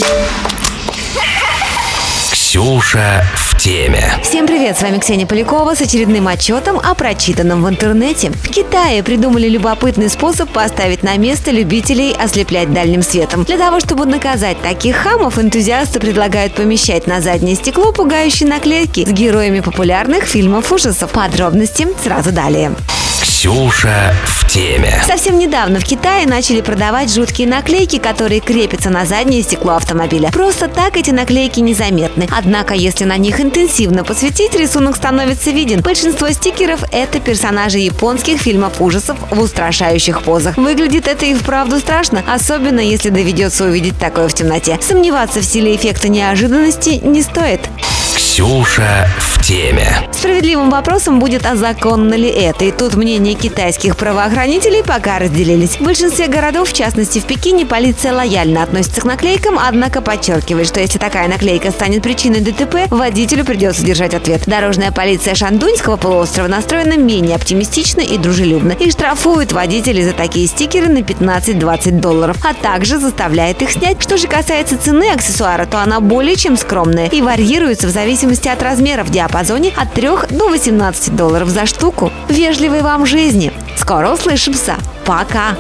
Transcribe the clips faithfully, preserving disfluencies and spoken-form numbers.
Ксюша в теме. Всем привет, с вами Ксения Полякова с очередным отчетом о прочитанном в интернете. В Китае придумали любопытный способ поставить на место любителей ослеплять дальним светом. Для того, чтобы наказать таких хамов, энтузиасты предлагают помещать на заднее стекло пугающие наклейки с героями популярных фильмов ужасов. Подробности сразу далее. Ксюша в теме. Совсем недавно в Китае начали продавать жуткие наклейки, которые крепятся на заднее стекло автомобиля. Просто так эти наклейки незаметны. Однако, если на них интенсивно посветить, рисунок становится виден. Большинство стикеров – это персонажи японских фильмов ужасов в устрашающих позах. Выглядит это и вправду страшно, особенно если доведется увидеть такое в темноте. Сомневаться в силе эффекта неожиданности не стоит. Ксюша в теме. Справедливым вопросом будет, а законно ли это. И тут мнения китайских правоохранителей пока разделились. В большинстве городов, в частности в Пекине, полиция лояльно относится к наклейкам, однако подчеркивает, что если такая наклейка станет причиной ДТП, водителю придется держать ответ. Дорожная полиция Шандуньского полуострова настроена менее оптимистично и дружелюбно и штрафует водителей за такие стикеры на пятнадцать-двадцать долларов, а также заставляет их снять. Что же касается цены аксессуара, то она более чем скромная и варьируется в зависимости от размера в диапазоне от трёх до восемнадцати долларов за штуку. Вежливой вам жизни! Скоро услышимся. Пока!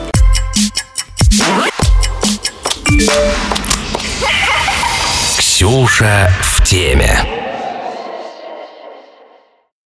Ксюша в теме.